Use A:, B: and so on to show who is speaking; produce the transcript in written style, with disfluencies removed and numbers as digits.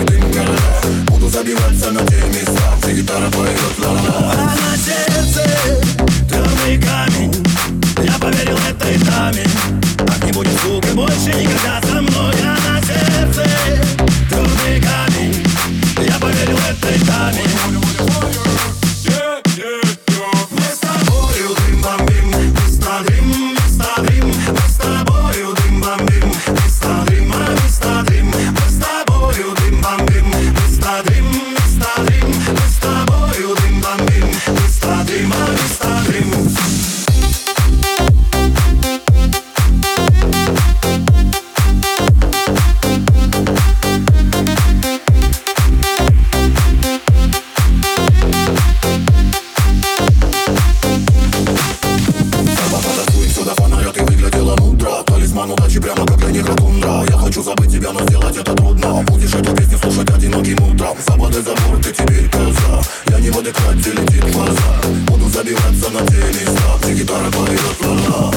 A: дым города. Буду забиваться на те места, где гитара поет ла-ла-ла.
B: А на сердце твердый камень, я поверил этой даме. Так не будет, сука, больше никогда со мной. А на сердце твердый камень, я поверил этой даме.
A: Мы с тобою дым бомбим, мистер Дрим, мистер Дрим. Мы с тобою дым бомбим, мистер Дрим, мистер Дрим. Мы с тобою дым бомбим, мистер Дрим, мистер Дрим. Мы с тобою дым бомбим, мистер Дрим, мистер Дрим. Талисман удачи прямо как для негра тундра. Я хочу забыть тебя, но сделать это трудно. Будешь эту песню слушать одиноким утром. Забодай за борт и теперь пауза. Я не в адеквате, летит глаза. Буду забиваться на те места, где гитара поет ла-ла.